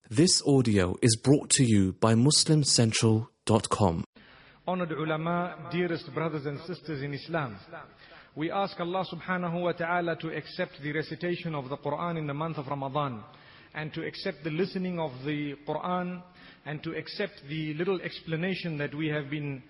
This audio is brought to you by MuslimCentral.com. Honored ulama, dearest brothers and sisters in Islam, we ask Allah subhanahu wa ta'ala to accept the recitation of the Quran in the month of Ramadan, and to accept the listening of the Quran, and to accept the little explanation that we have been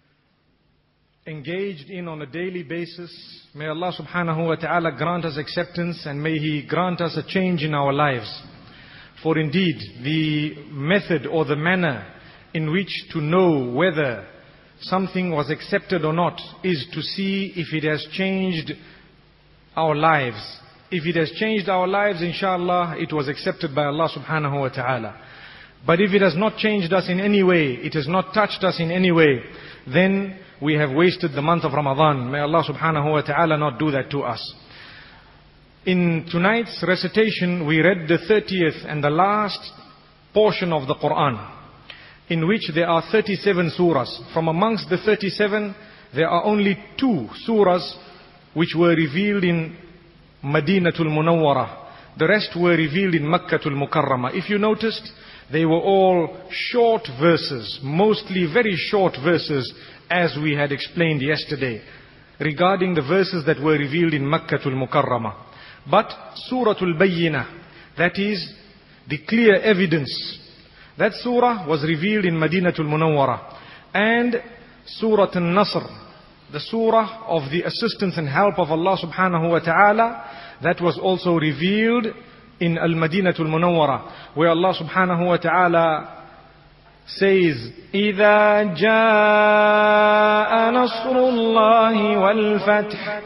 engaged in on a daily basis. May Allah subhanahu wa ta'ala grant us acceptance, and may He grant us a change in our lives. For indeed, the method or the manner in which to know whether something was accepted or not is to see if it has changed our lives. If it has changed our lives, inshallah, it was accepted by Allah subhanahu wa ta'ala. But if it has not changed us in any way, it has not touched us in any way, then we have wasted the month of Ramadan. May Allah subhanahu wa ta'ala not do that to us. In tonight's recitation, we read the 30th and the last portion of the Quran, in which there are 37 surahs. From amongst the 37, there are only 2 surahs which were revealed in Madinatul Munawwarah. The rest were revealed in Makkatul Mukarramah. If you noticed, they were all short verses, mostly very short verses, as we had explained yesterday, regarding the verses that were revealed in Makkatul Mukarramah. But Suratul Bayyinah, that is the clear evidence, that surah was revealed in Madinatul Munawwarah. And Surah An-Nasr, the surah of the assistance and help of Allah subhanahu wa ta'ala, that was also revealed in Al-Madinatul Munawwarah, where Allah subhanahu wa ta'ala says, إِذَا جَاءَ نَصْرُ اللَّهِ وَالْفَتْحِ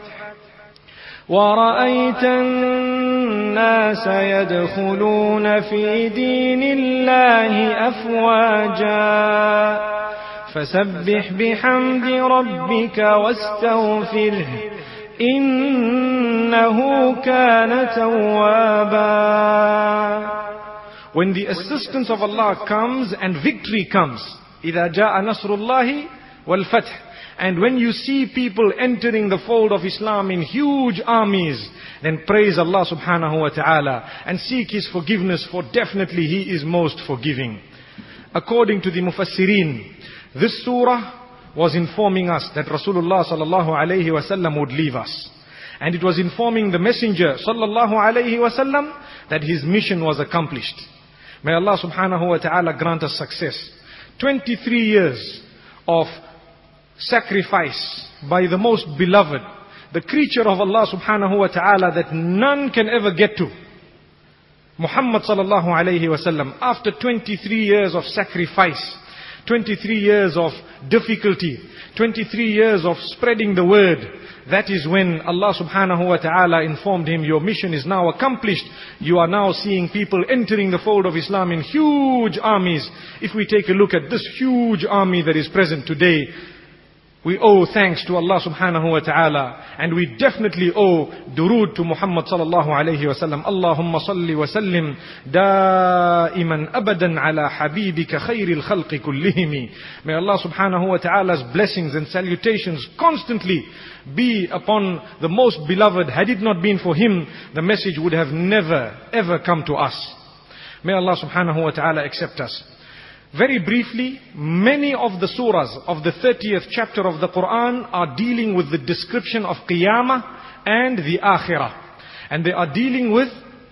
وَرَأَيْتَ النَّاسَ يَدْخُلُونَ فِي دِينِ اللَّهِ أَفْوَاجًا فَسَبِّحْ بِحَمْدِ رَبِّكَ وَاسْتَغْفِرْهُ إِنَّهُ كَانَ تَوَّابًا. When the assistance of Allah comes and victory comes, إِذَا جَاءَ نَصْرُ اللَّهِ وَالْفَتْحِ, and when you see people entering the fold of Islam in huge armies, then praise Allah subhanahu wa ta'ala and seek His forgiveness, for definitely He is most forgiving. According to the Mufassirin, this surah was informing us that Rasulullah sallallahu alayhi wa sallam would leave us. And it was informing the Messenger sallallahu alayhi wa sallam that his mission was accomplished. May Allah subhanahu wa ta'ala grant us success. 23 years of sacrifice by the most beloved, the creature of Allah subhanahu wa ta'ala that none can ever get to, Muhammad sallallahu alayhi wa sallam. After 23 years of sacrifice, 23 years of difficulty, 23 years of spreading the word, that is when Allah subhanahu wa ta'ala informed him, your mission is now accomplished. You are now seeing people entering the fold of Islam in huge armies. If we take a look at this huge army that is present today, we owe thanks to Allah subhanahu wa ta'ala, and we definitely owe durood to Muhammad sallallahu alayhi wa sallam. Allahumma salli wa sallim daiman abadan ala habibika khayril khalqi kullihimi. May Allah subhanahu wa ta'ala's blessings and salutations constantly be upon the most beloved. Had it not been for him, the message would have never ever come to us. May Allah subhanahu wa ta'ala accept us. Very briefly, many of the surahs of the 30th chapter of the Quran are dealing with the description of Qiyamah and the Akhirah. And they are dealing with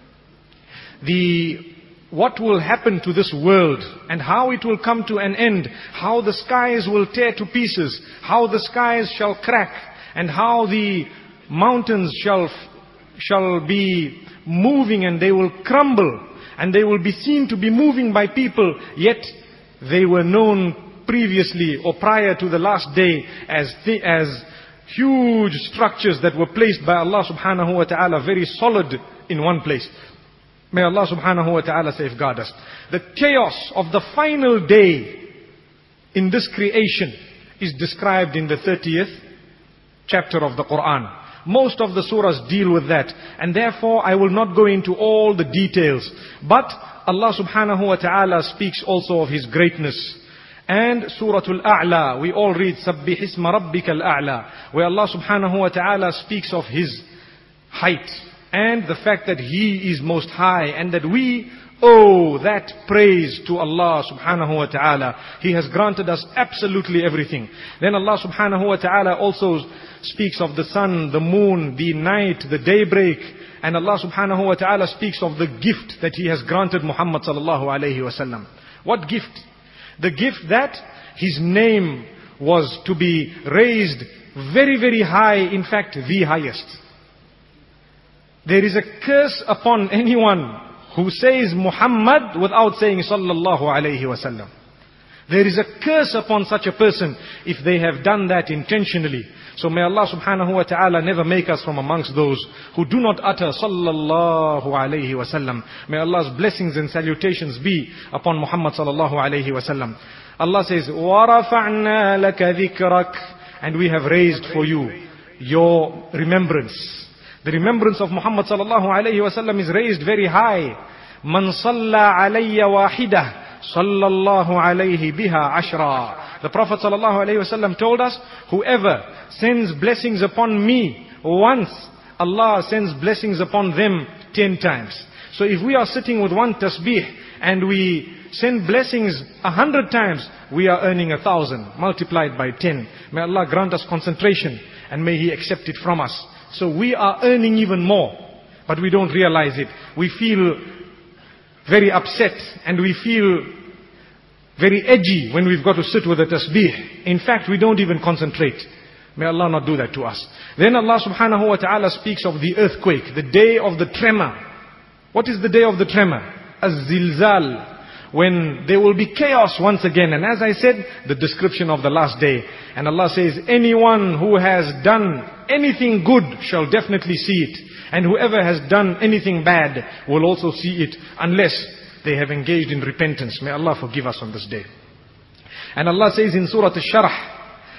what will happen to this world and how it will come to an end, how the skies will tear to pieces, how the skies shall crack, and how the mountains shall be moving and they will crumble, and they will be seen to be moving by people, yet they were known previously or prior to the last day as huge structures that were placed by Allah subhanahu wa ta'ala very solid in one place. May Allah subhanahu wa ta'ala safeguard us. The chaos of the final day in this creation is described in the 30th chapter of the Quran. Most of the surahs deal with that, and therefore I will not go into all the details. But Allah subhanahu wa ta'ala speaks also of His greatness. And Suratul A'la, we all read Sabbih isma rabbikal a'la, where Allah subhanahu wa ta'ala speaks of His height and the fact that He is most high, and that we Oh, that praise to Allah subhanahu wa ta'ala. He has granted us absolutely everything. Then Allah subhanahu wa ta'ala also speaks of the sun, the moon, the night, the daybreak. And Allah subhanahu wa ta'ala speaks of the gift that He has granted Muhammad sallallahu alayhi wa sallam. What gift? The gift that His name was to be raised very, very high, in fact, the highest. There is a curse upon anyone who says Muhammad without saying sallallahu alayhi wasallam. There is a curse upon such a person if they have done that intentionally. So may Allah subhanahu wa ta'ala never make us from amongst those who do not utter sallallahu alayhi wasallam. May Allah's blessings and salutations be upon Muhammad sallallahu alayhi wasallam. Allah says, وَرَفَعْنَا لَكَ ذِكْرَكَ, and we have raised for you your remembrance. The remembrance of Muhammad sallallahu alayhi wa sallam is raised very high. Man salla alayya wahidah, sallallahu alayhi biha ashra. The Prophet sallallahu alayhi wa sallam told us, whoever sends blessings upon me once, Allah sends blessings upon them 10 times. So if we are sitting with one tasbih and we send blessings 100 times, we are earning 1,000 multiplied by 10. May Allah grant us concentration and may He accept it from us. So we are earning even more, but we don't realize it. We feel very upset and we feel very edgy when we've got to sit with a tasbih. In fact, we don't even concentrate. May Allah not do that to us. Then Allah subhanahu wa ta'ala speaks of the earthquake, the day of the tremor. What is the day of the tremor? Az-zilzal. When there will be chaos once again. And as I said, the description of the last day. And Allah says, anyone who has done anything good shall definitely see it. And whoever has done anything bad will also see it, unless they have engaged in repentance. May Allah forgive us on this day. And Allah says in Surah Al-Sharh,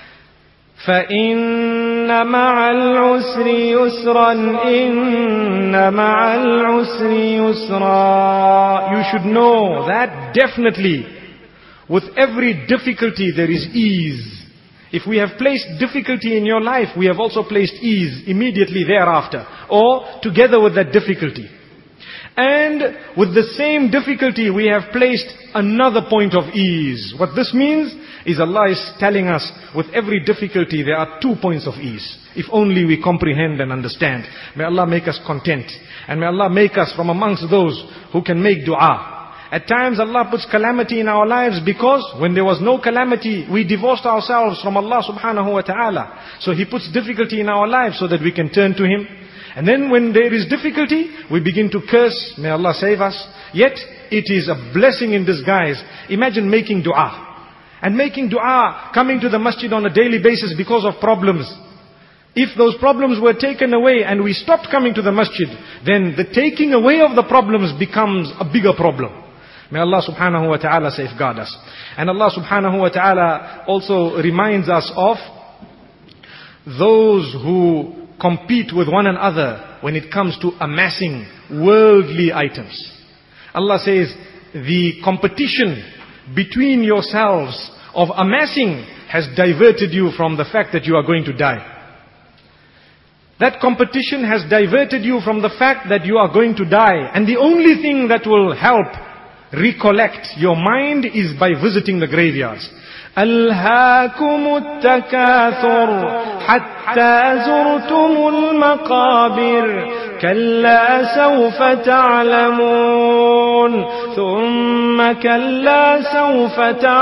فَإِنَّ مَعَ الْعُسْرِ يُسْرًا إِنَّ مَعَ الْعُسْرِ يُسْرًا. You should know that definitely with every difficulty there is ease. If we have placed difficulty in your life, we have also placed ease immediately thereafter, or together with that difficulty. And with the same difficulty we have placed another point of ease. What this means is Allah is telling us with every difficulty there are 2 points of ease. If only we comprehend and understand. May Allah make us content. And may Allah make us from amongst those who can make dua. At times Allah puts calamity in our lives because when there was no calamity, we divorced ourselves from Allah subhanahu wa ta'ala. So He puts difficulty in our lives so that we can turn to Him. And then when there is difficulty, we begin to curse. May Allah save us. Yet, it is a blessing in disguise. Imagine making dua. And making dua, coming to the masjid on a daily basis because of problems. If those problems were taken away and we stopped coming to the masjid, then the taking away of the problems becomes a bigger problem. May Allah subhanahu wa ta'ala safeguard us. And Allah subhanahu wa ta'ala also reminds us of those who compete with one another when it comes to amassing worldly items. Allah says, the competition between yourselves of amassing has diverted you from the fact that you are going to die. That competition has diverted you from the fact that you are going to die. And the only thing that will help recollect your mind is by visiting the graveyards. أَلْهَاكُمُ التَّكَاثُرُ حَتَّى زُرْتُمُ الْمَقَابِرِ كَلَّا سَوْفَ تَعْلَمُونَ ثُمَّ كَلَّا سَوْفَ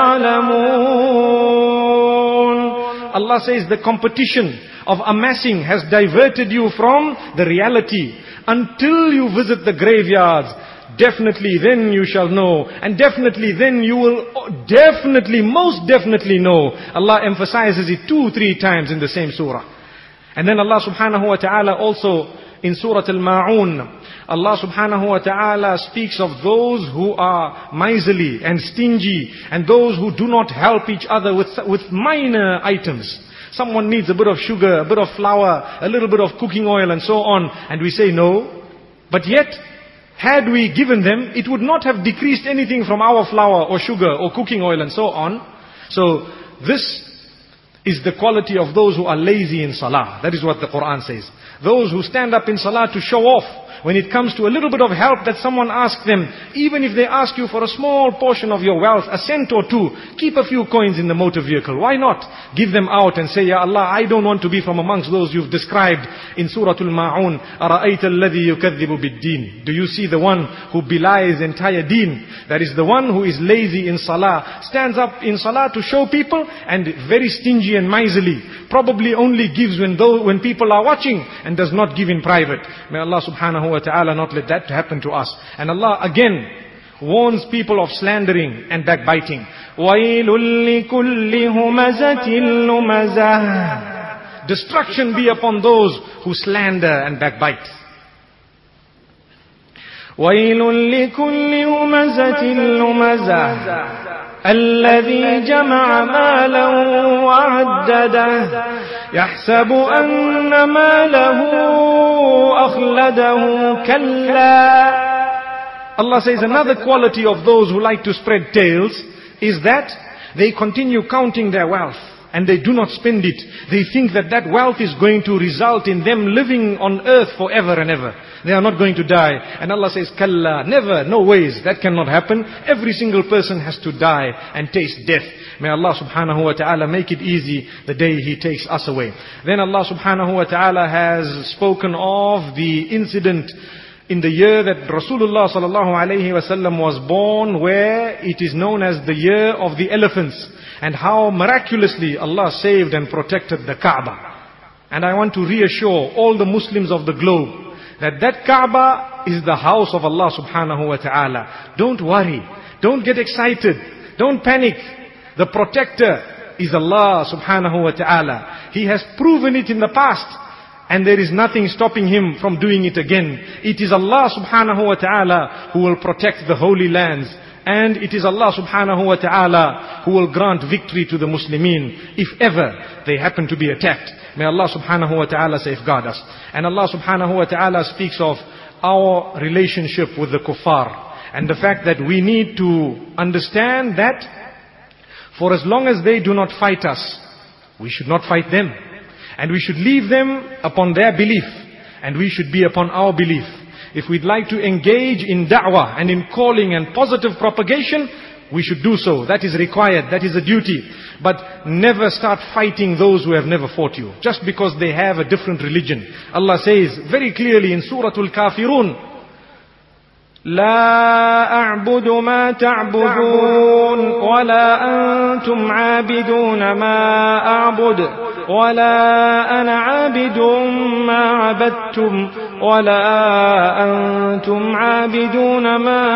تَعْلَمُونَ. Allah says the competition of amassing has diverted you from the reality. Until you visit the graveyards, definitely then you shall know. And definitely then you will most definitely know. Allah emphasizes it 2-3 times in the same surah. And then Allah subhanahu wa ta'ala also in Surah Al-Ma'un, Allah subhanahu wa ta'ala speaks of those who are miserly and stingy, and those who do not help each other with minor items. Someone needs a bit of sugar, a bit of flour, a little bit of cooking oil and so on, and we say no. But yet, had we given them, it would not have decreased anything from our flour or sugar or cooking oil and so on. So this is the quality of those who are lazy in salah. That is what the Quran says. Those who stand up in salah to show off, When it comes to a little bit of help that someone asks them, even if they ask you for a small portion of your wealth, a cent or two, keep a few coins in the motor vehicle. Why not? Give them out and say, Ya Allah, I don't want to be from amongst those you've described in Surah Al-Ma'un. أَرَأَيْتَ الَّذِي يُكَذِّبُ بِالدِّينِ. Do you see the one who belies entire deen? That is the one who is lazy in salah, stands up in salah to show people, and very stingy and miserly. Probably only gives when people are watching, and does not give in private. May Allah subhanahu wa ta'ala not let that happen to us. And Allah again warns people of slandering and backbiting. وَيْلٌ لِكُلِّ هُمَزَةٍ لُمَزَةٍ. Destruction be upon those who slander and backbite. وَيْلٌ لِكُلِّ هُمَزَةٍ لُمَزَةٍ الذي جمع مالا وعدده يحسب أن ماله أخلده كلا. Allah says another quality of those who like to spread tales is that they continue counting their wealth and they do not spend it. They think that that wealth is going to result in them living on earth forever and ever. They are not going to die. And Allah says, Kalla, never, no ways, that cannot happen. Every single person has to die and taste death. May Allah subhanahu wa ta'ala make it easy the day He takes us away. Then Allah subhanahu wa ta'ala has spoken of the incident in the year that Rasulullah sallallahu alayhi wa sallam was born, where it is known as the year of the elephants, and how miraculously Allah saved and protected the Kaaba. And I want to reassure all the Muslims of the globe that that Kaaba is the house of Allah subhanahu wa ta'ala. Don't worry. Don't get excited. Don't panic. The protector is Allah subhanahu wa ta'ala. He has proven it in the past, and there is nothing stopping Him from doing it again. It is Allah subhanahu wa ta'ala who will protect the holy lands. And it is Allah subhanahu wa ta'ala who will grant victory to the Muslimin if ever they happen to be attacked. May Allah subhanahu wa ta'ala safeguard us. And Allah subhanahu wa ta'ala speaks of our relationship with the kuffar, and the fact that we need to understand that for as long as they do not fight us, we should not fight them. And we should leave them upon their belief, and we should be upon our belief. If we'd like to engage in da'wah and in calling and positive propagation, we should do so. That is required. That is a duty. But never start fighting those who have never fought you, just because they have a different religion. Allah says very clearly in Surah Al-Kafirun, لا أعبد ما تعبدون ولا أنتم عابدون ما أعبد ولا أنا عابد ما عبدتم ولا أنتم عابدون ما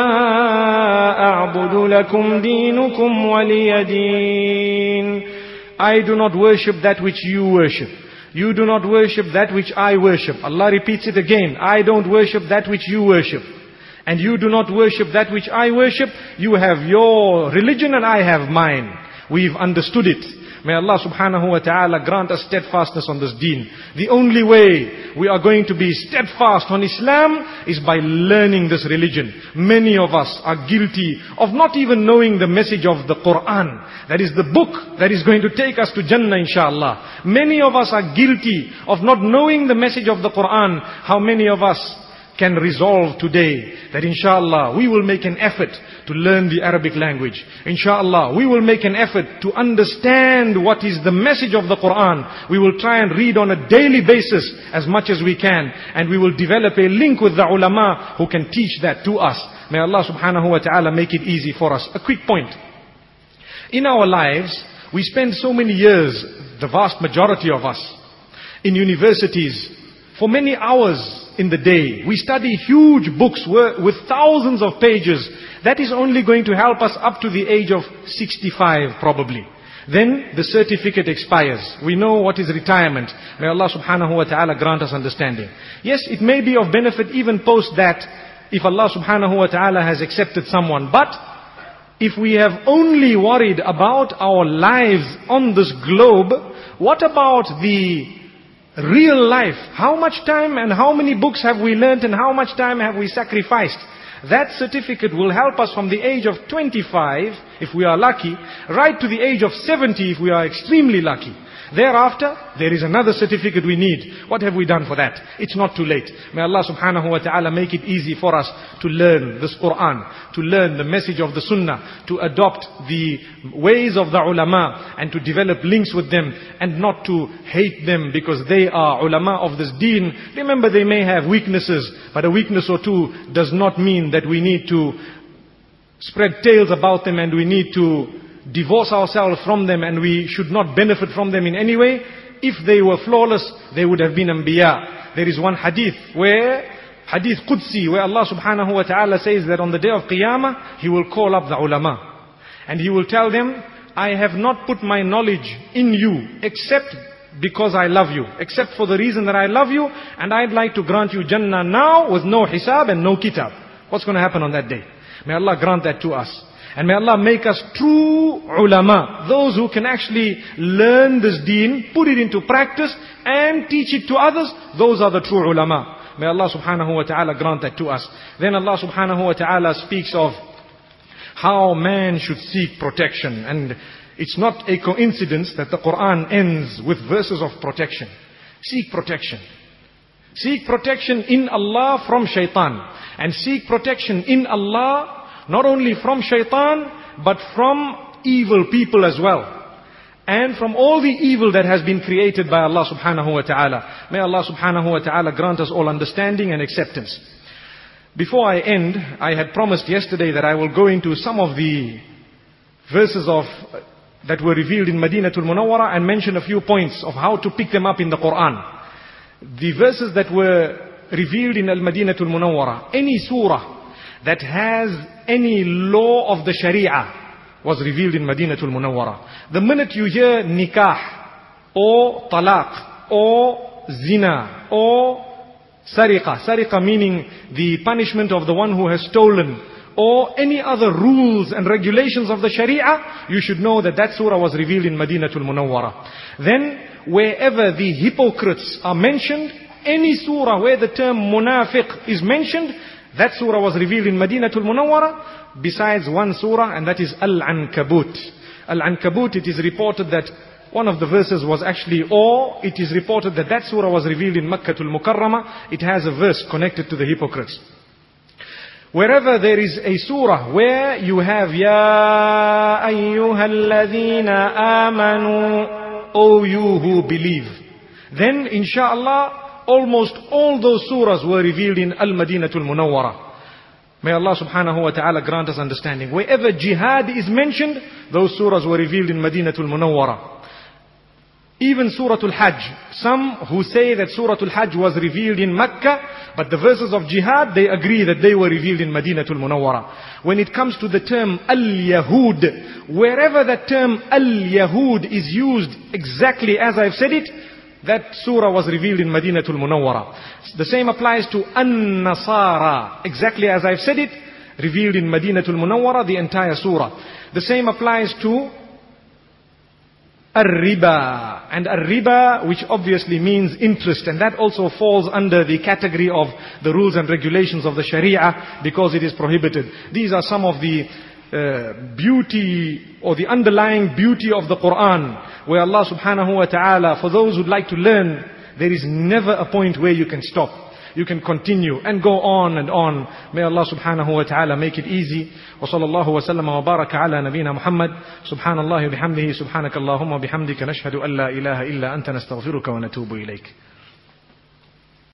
أعبد لكم دينكم ولي دين. I do not worship that which you worship. You do not worship that which I worship. Allah repeats it again. I don't worship that which you worship. And you do not worship that which I worship. You have your religion and I have mine. We've understood it. May Allah subhanahu wa ta'ala grant us steadfastness on this deen. The only way we are going to be steadfast on Islam is by learning this religion. Many of us are guilty of not even knowing the message of the Quran. That is the book that is going to take us to Jannah inshallah. Many of us are guilty of not knowing the message of the Quran. How many of us can resolve today that inshallah we will make an effort to learn the Arabic language. Inshallah we will make an effort to understand what is the message of the Quran. We will try and read on a daily basis as much as we can, and we will develop a link with the ulama who can teach that to us. May Allah subhanahu wa ta'ala make it easy for us. A quick point. In our lives, we spend so many years, the vast majority of us, in universities for many hours in the day. We study huge books with thousands of pages. That is only going to help us up to the age of 65 probably. Then the certificate expires. We know what is retirement. May Allah subhanahu wa ta'ala grant us understanding. Yes, it may be of benefit even post that, if Allah subhanahu wa ta'ala has accepted someone. But if we have only worried about our lives on this globe, what about the real life? How much time and how many books have we learnt and how much time have we sacrificed? That certificate will help us from the age of 25, if we are lucky, right to the age of 70 if we are extremely lucky. Thereafter, there is another certificate we need. What have we done for that? It's not too late. May Allah subhanahu wa ta'ala make it easy for us to learn this Quran, to learn the message of the Sunnah, to adopt the ways of the ulama, and to develop links with them, and not to hate them because they are ulama of this deen. Remember, they may have weaknesses, but a weakness or two does not mean that we need to spread tales about them and we need to divorce ourselves from them and we should not benefit from them in any way. If they were flawless, they would have been anbiya. There is one hadith hadith Qudsi, where Allah subhanahu wa ta'ala says that on the day of Qiyamah, He will call up the ulama. And He will tell them, I have not put my knowledge in you except because I love you. Except for the reason that I love you, and I'd like to grant you Jannah now with no hisab and no kitab. What's going to happen on that day? May Allah grant that to us. And may Allah make us true ulama. Those who can actually learn this deen, put it into practice and teach it to others. Those are the true ulama. May Allah subhanahu wa ta'ala grant that to us. Then Allah subhanahu wa ta'ala speaks of how man should seek protection. And it's not a coincidence that the Quran ends with verses of protection. Seek protection. Seek protection in Allah from shaitan. And seek protection in Allah not only from shaitan, but from evil people as well. And from all the evil that has been created by Allah subhanahu wa ta'ala. May Allah subhanahu wa ta'ala grant us all understanding and acceptance. Before I end, I had promised yesterday that I will go into some of the verses that were revealed in Madinatul Munawwara and mention a few points of how to pick them up in the Quran. The verses that were revealed in Al-Madinatul Munawwara, any surah that has any law of the Sharia was revealed in Madinatul Munawwara. The minute you hear nikah, or talaq, or zina, or sariqa meaning the punishment of the one who has stolen, or any other rules and regulations of the Sharia, you should know that that surah was revealed in Madinatul Munawwara. Then, wherever the hypocrites are mentioned, any surah where the term munafiq is mentioned, that surah was revealed in Madinatul Munawwara, besides one surah, and that is Al-Ankabut. Al-Ankabut, it is reported that one of the verses was actually, or it is reported that that surah was revealed in Makkatul Mukarramah. It has a verse connected to the hypocrites. Wherever there is a surah where you have Ya ayyuhalladhina amanu, O you who believe, then inshallah almost all those surahs were revealed in Al-Madinatul Munawwara. May Allah subhanahu wa ta'ala grant us understanding. Wherever jihad is mentioned, those surahs were revealed in Madinatul Munawwara. Even Suratul Hajj. Some who say that Suratul Hajj was revealed in Mecca, but the verses of jihad, they agree that they were revealed in Madinatul Munawwara. When it comes to the term Al-Yahud, wherever that term Al-Yahud is used exactly as I've said it, that surah was revealed in Madinatul Munawwara. The same applies to An-Nasara. Exactly as I've said it, revealed in Madinatul Munawwara, the entire surah. The same applies to Ar-Riba. And Ar-Riba, which obviously means interest. And that also falls under the category of the rules and regulations of the Sharia, because it is prohibited. These are some of the beauty or the underlying beauty of the Quran, where Allah subhanahu wa ta'ala, for those who'd like to learn, there is never a point where you can stop. You can continue and go on and on. May Allah subhanahu wa ta'ala make it easy. Wa sallallahu wa sallam wa baraka ala nabina Muhammad. Subhanallah wa bihamdihi, subhanakallahumma wa bihamdika, nashhadu an la ilaha illa anta, nastaghfiruka wa natubu ilayk.